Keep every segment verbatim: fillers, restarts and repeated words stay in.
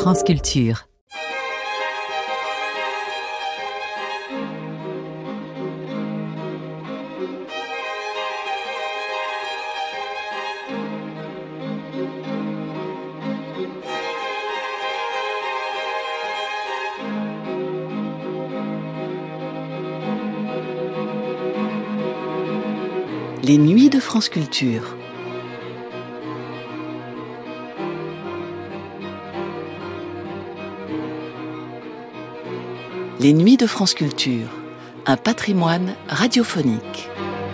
France Culture. Les Nuits de France Culture. Les Nuits de France Culture, un patrimoine radiophonique.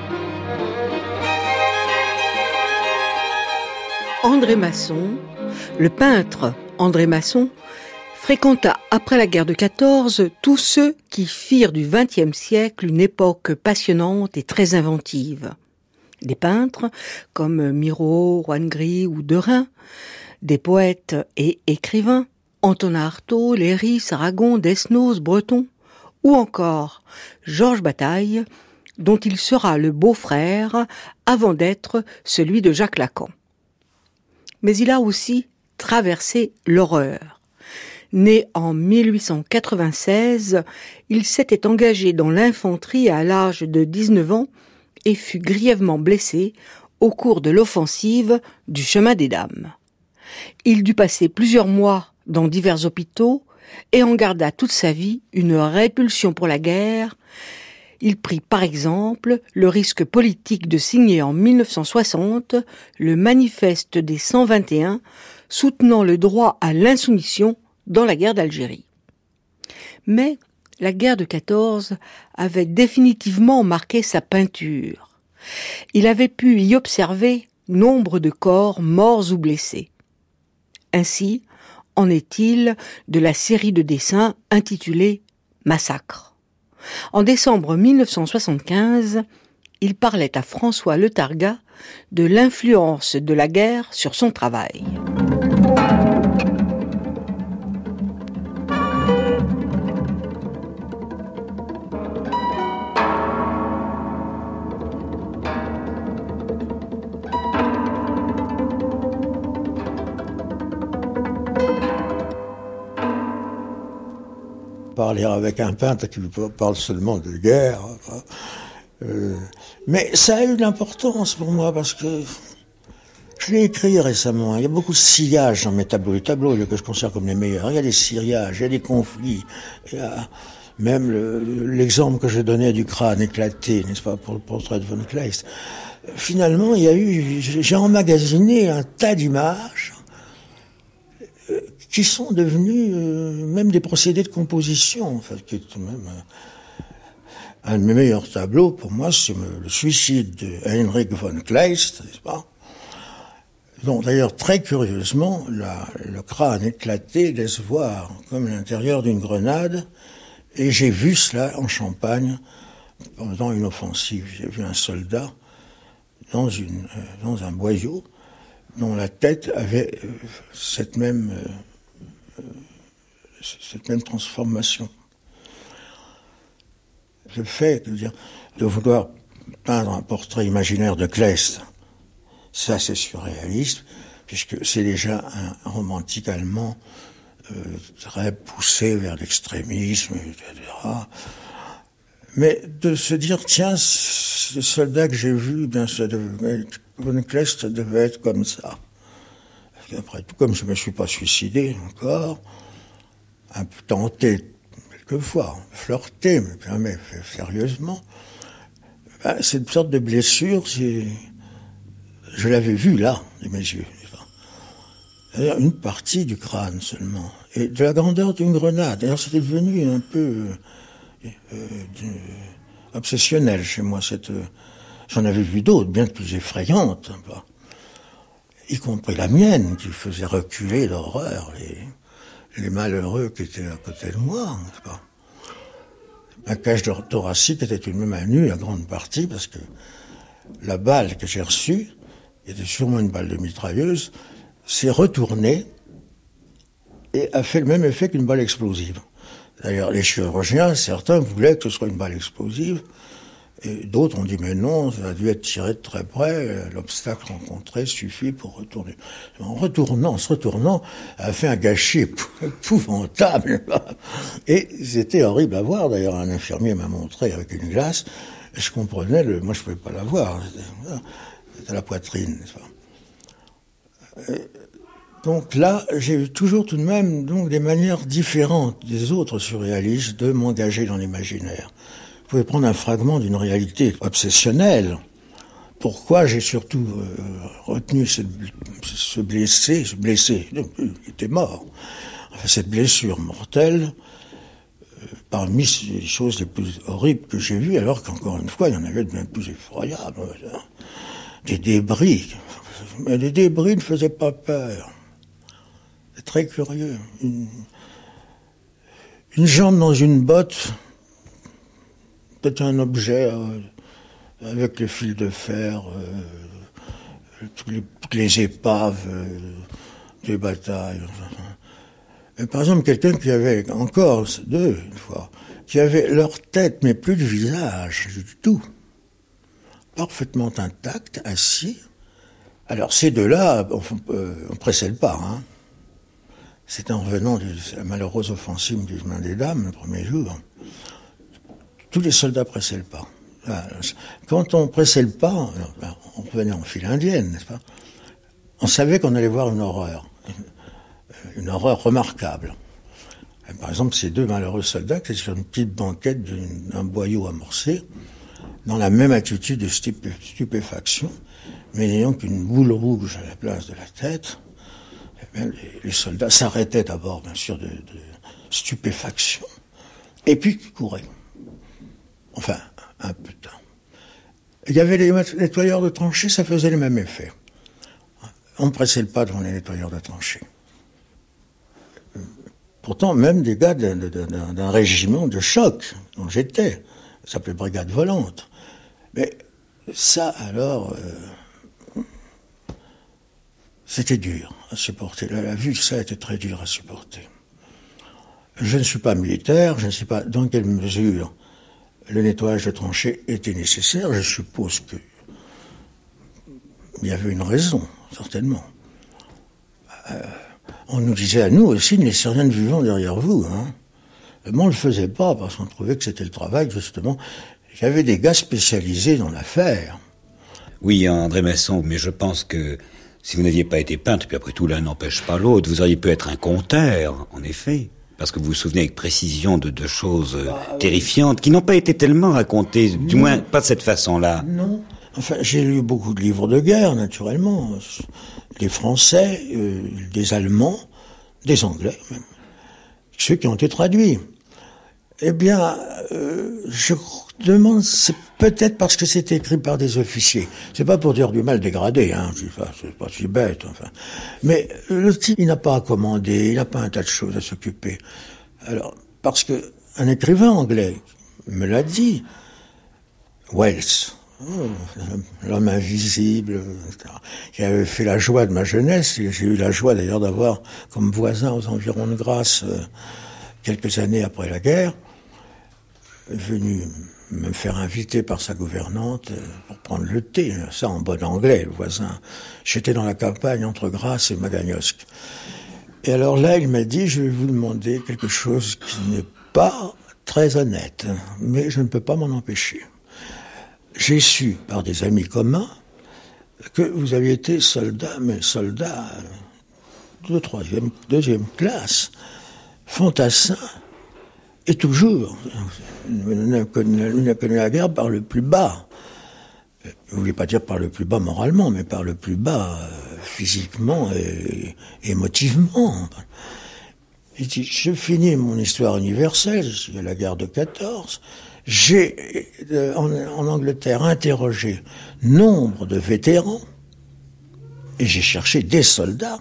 André Masson, le peintre André Masson, fréquenta après la guerre de quatorze tous ceux qui firent du vingtième siècle une époque passionnante et très inventive. Des peintres comme Miro, Juan Gris ou Derain, des poètes et écrivains, Antonin Artaud, Léry, Aragon, Desnos, Breton, ou encore Georges Bataille, dont il sera le beau-frère avant d'être celui de Jacques Lacan. Mais il a aussi traversé l'horreur. Né en mille huit cent quatre-vingt-seize, il s'était engagé dans l'infanterie à l'âge de dix-neuf ans et fut grièvement blessé au cours de l'offensive du Chemin des Dames. Il dut passer plusieurs mois dans divers hôpitaux et en garda toute sa vie une répulsion pour la guerre. Il prit par exemple le risque politique de signer en mille neuf cent soixante le manifeste des cent vingt et un soutenant le droit à l'insoumission dans la guerre d'Algérie. Mais la guerre de quatorze avait définitivement marqué sa peinture. Il avait pu y observer nombre de corps morts ou blessés. Ainsi en est-il de la série de dessins intitulée « Massacre ». En décembre mille neuf cent soixante-quinze, il parlait à François Letarga de l'influence de la guerre sur son travail. Parler avec un peintre qui parle seulement de guerre. Euh, mais ça a eu de l'importance pour moi parce que je l'ai écrit récemment. Il y a beaucoup de sillages dans mes tableaux. Les tableaux que je considère comme les meilleurs. Il y a des sillages, il y a des conflits. Il y a même le, l'exemple que je donnais du crâne éclaté, n'est-ce pas, pour le portrait de von Kleist. Finalement, il y a eu, j'ai emmagasiné un tas d'images qui sont devenus euh, même des procédés de composition, en fait, qui est même euh, un de mes meilleurs tableaux, pour moi, c'est le suicide de Heinrich von Kleist, n'est-ce pas? Donc, d'ailleurs, très curieusement, la, le crâne éclaté laisse voir comme l'intérieur d'une grenade, et j'ai vu cela en Champagne pendant une offensive. J'ai vu un soldat dans, une, euh, dans un boyau dont la tête avait euh, cette même... Euh, cette même transformation. Le fait de, dire, de vouloir peindre un portrait imaginaire de Kleist, ça c'est surréaliste, puisque c'est déjà un romantique allemand euh, très poussé vers l'extrémisme, et cetera. Mais de se dire, tiens, ce soldat que j'ai vu, eh bien, ça devait, von Kleist devait être comme ça. Après tout, comme je ne me suis pas suicidé encore, un peu tenté, quelquefois, flirté, mais jamais fait sérieusement, ben, cette sorte de blessure, c'est... je l'avais vue là, de mes yeux. D'ailleurs, une partie du crâne seulement, et de la grandeur d'une grenade. D'ailleurs, c'était devenu un peu euh, euh, obsessionnel chez moi. Cette, euh, j'en avais vu d'autres, bien plus effrayantes, hein, y compris la mienne, qui faisait reculer d'horreur les, les malheureux qui étaient à côté de moi, n'est-ce pas? Ma cage thoracique était tout de même à nu, à grande partie, parce que la balle que j'ai reçue, qui était sûrement une balle de mitrailleuse, s'est retournée et a fait le même effet qu'une balle explosive. D'ailleurs, les chirurgiens, certains voulaient que ce soit une balle explosive, Et d'autres ont dit, mais non, ça a dû être tiré de très près, l'obstacle rencontré suffit pour retourner. En retournant, en se retournant, elle a fait un gâchis épouvantable. Et c'était horrible à voir, d'ailleurs, un infirmier m'a montré avec une glace, et je comprenais, le, moi je ne pouvais pas la voir, c'était, c'était la poitrine, n'est-ce pas. Et donc là, j'ai eu toujours tout de même donc, des manières différentes des autres surréalistes de m'engager dans l'imaginaire. Vous pouvez prendre un fragment d'une réalité obsessionnelle. Pourquoi j'ai surtout euh, retenu ce, ce blessé, ce blessé, il était mort. Enfin, cette blessure mortelle, euh, parmi les choses les plus horribles que j'ai vues, alors qu'encore une fois, il y en avait de bien plus effroyables. Des débris. Mais les débris ne faisaient pas peur. C'est très curieux. Une, une jambe dans une botte, peut-être un objet euh, avec les fils de fer, euh, toutes, les, toutes les épaves euh, des batailles. Et par exemple, quelqu'un qui avait, encore deux, une fois, qui avait leur tête, mais plus de visage du tout, parfaitement intact, assis. Alors ces deux-là, on ne précède pas, hein. C'est en revenant de la malheureuse offensive du chemin des dames, le premier jour. Tous les soldats précèdent pas. Quand on précède pas, on revenait en file indienne, n'est-ce pas? On savait qu'on allait voir une horreur, une horreur remarquable. Et par exemple, ces deux malheureux soldats qui étaient sur une petite banquette d'un boyau amorcé, dans la même attitude de stupé, stupéfaction, mais n'ayant qu'une boule rouge à la place de la tête, eh bien, les, les soldats s'arrêtaient d'abord, bien sûr, de, de stupéfaction, et puis couraient. Enfin, un peu de temps. Il y avait les nettoyeurs de tranchées, ça faisait le même effet. On ne pressait pas devant les nettoyeurs de tranchées. Pourtant, même des gars d'un, d'un, d'un régiment de choc, dont j'étais, ça s'appelait brigade volante. Mais ça, alors, euh, c'était dur à supporter. La, la vue de ça était très dur à supporter. Je ne suis pas militaire, je ne sais pas dans quelle mesure le nettoyage de tranchées était nécessaire. Je suppose que il y avait une raison, certainement. Euh, on nous disait à nous aussi, ne laissez rien de vivant derrière vous. Hein. Mais on ne le faisait pas parce qu'on trouvait que c'était le travail, justement. Il y avait des gars spécialisés dans l'affaire. Oui, André Masson, mais je pense que si vous n'aviez pas été peintre, puis après tout, l'un n'empêche pas l'autre, vous auriez pu être un conteur, en effet. Parce que vous vous souvenez avec précision de, de choses bah, terrifiantes qui n'ont pas été tellement racontées, non. Du moins pas de cette façon-là. Non. Enfin, j'ai lu beaucoup de livres de guerre, naturellement. Des Français, euh, des Allemands, des Anglais même. Ceux qui ont été traduits. Eh bien, euh, je demande, c'est peut-être parce que c'est écrit par des officiers. C'est pas pour dire du mal dégradé, hein. C'est pas, c'est pas si bête, enfin. Mais le type, il n'a pas à commander, il n'a pas un tas de choses à s'occuper. Alors, parce que un écrivain anglais me l'a dit, Wells, oh, l'homme invisible, et cetera, qui avait fait la joie de ma jeunesse, et j'ai eu la joie d'ailleurs d'avoir comme voisin aux environs de Grasse, euh, quelques années après la guerre, venu me faire inviter par sa gouvernante pour prendre le thé, ça en bon anglais, le voisin. J'étais dans la campagne entre Grasse et Magagnosc. Et alors là, il m'a dit, je vais vous demander quelque chose qui n'est pas très honnête, mais je ne peux pas m'en empêcher. J'ai su, par des amis communs, que vous aviez été soldat, mais soldat de troisième, deuxième classe, fantassin, et toujours, on a connu, connu la guerre par le plus bas. Je ne voulais pas dire par le plus bas moralement, mais par le plus bas euh, physiquement et, et émotivement. Et je finis mon histoire universelle, c'est la guerre de quatorze. J'ai, euh, en, en Angleterre, interrogé nombre de vétérans, et j'ai cherché des soldats.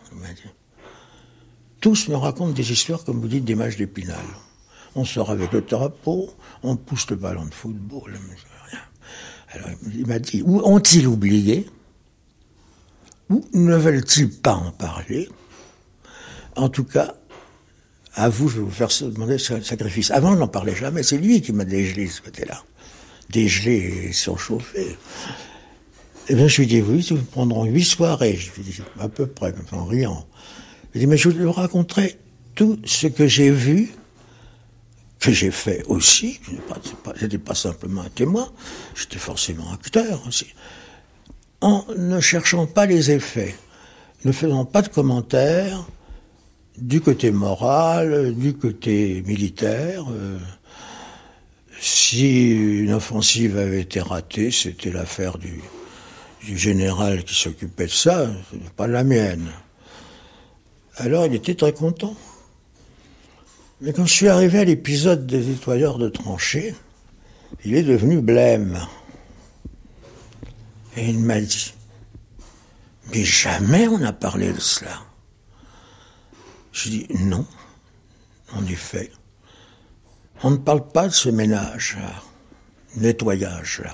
Tous me racontent des histoires, comme vous dites, des matchs d'Épinal. On sort avec le drapeau, on pousse le ballon de football. Rien. Alors il m'a dit, ou ont-ils oublié, ou ne veulent-ils pas en parler? En tout cas, à vous, je vais vous faire demander ce sacrifice. Avant, on n'en parlait jamais, c'est lui qui m'a dégelé ce côté-là. dégelé et surchauffé. Eh bien, je lui dis, oui, nous prendrons huit soirées. Je lui dis, à peu près, en riant. Il dit, mais je vous raconterai tout ce que j'ai vu, que j'ai fait aussi. Je n'étais pas, pas simplement un témoin, j'étais forcément acteur aussi. En ne cherchant pas les effets, ne faisant pas de commentaires du côté moral, du côté militaire. Euh, si une offensive avait été ratée, c'était l'affaire du, du général qui s'occupait de ça, pas la mienne. Alors il était très content. Mais quand je suis arrivé à l'épisode des nettoyeurs de tranchées, il est devenu blême. Et il m'a dit, mais jamais on n'a parlé de cela. Je dis, non, en effet, on ne parle pas de ce ménage-là, nettoyage-là,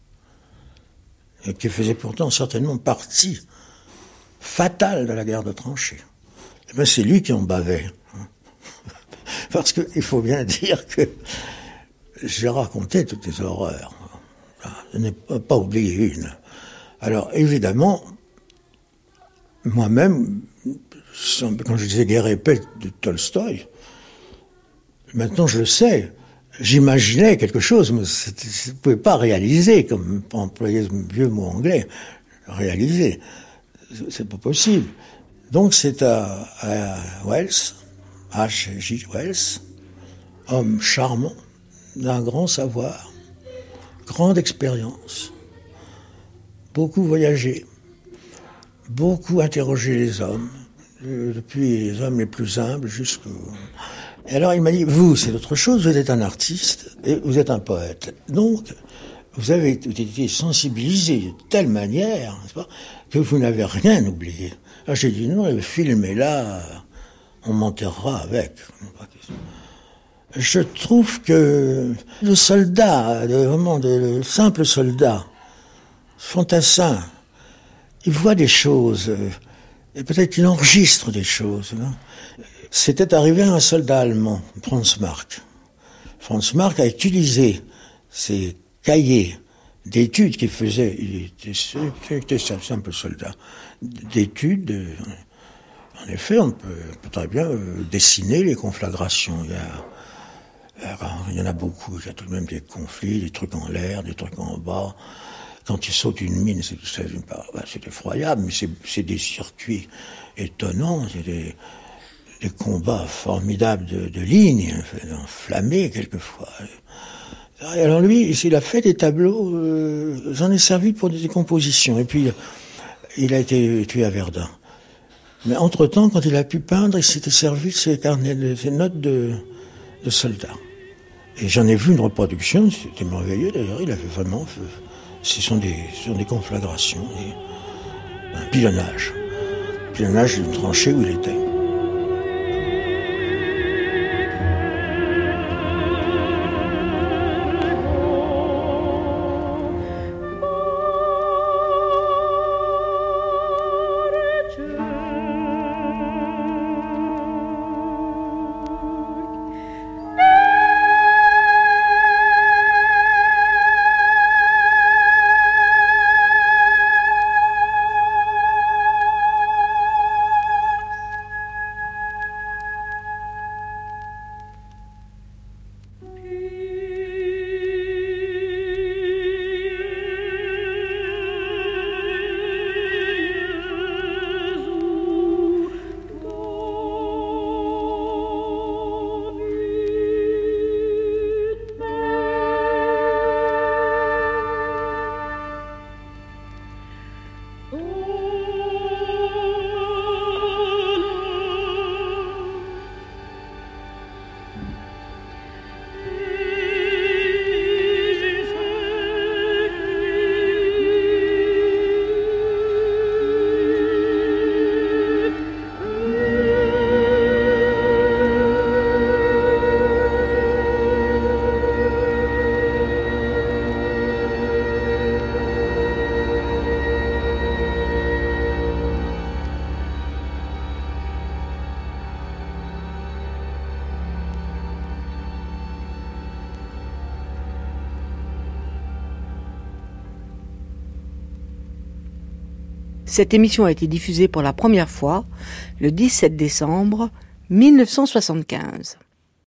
et qui faisait pourtant certainement partie fatale de la guerre de tranchées. Et bien c'est lui qui en bavait. Parce qu'il faut bien dire que j'ai raconté toutes les horreurs. Je n'ai pas oublié une. Alors, évidemment, moi-même, quand je disais Guerre et paix de Tolstoï, maintenant je le sais, j'imaginais quelque chose, mais je ne pouvais pas réaliser, comme pour employer ce vieux mot anglais, réaliser. C'est pas possible. Donc c'est à, à Wells, H G Wells, homme charmant, d'un grand savoir, grande expérience, beaucoup voyagé, beaucoup interrogé les hommes, depuis les hommes les plus humbles jusqu'au... Et alors il m'a dit, vous, c'est autre chose, vous êtes un artiste et vous êtes un poète. Donc, vous avez été sensibilisé de telle manière, n'est-ce pas, que vous n'avez rien oublié. Alors j'ai dit, non, le film est là, on m'enterrera avec. Je trouve que le soldat, le, vraiment le simple soldat, fantassin, il voit des choses, et peut-être qu'il enregistre des choses. Hein. C'était arrivé à un soldat allemand, Franz Marc. Franz Marc a utilisé ses cahiers d'études qu'il faisait, il était, il était un simple soldat, d'études. En effet, on peut, on peut très bien dessiner les conflagrations. Il y a, il y en a beaucoup, il y a tout de même des conflits, des trucs en l'air, des trucs en bas. Quand ils sautent une mine, c'est, c'est, c'est effroyable, mais c'est, c'est des circuits étonnants, c'est des, des combats formidables de, de lignes, enflammés quelquefois. Et alors lui, il a fait des tableaux, euh, j'en ai servi pour des compositions, et puis il a été tué à Verdun. Mais entre-temps, quand il a pu peindre, il s'était servi de ses carnets, de ses notes de, de soldats. Et j'en ai vu une reproduction, c'était merveilleux d'ailleurs, il avait vraiment... Ce sont des, ce sont des conflagrations, des, un pilonnage. Un pilonnage d'une tranchée où il était. Cette émission a été diffusée pour la première fois le dix-sept décembre mille neuf cent soixante-quinze.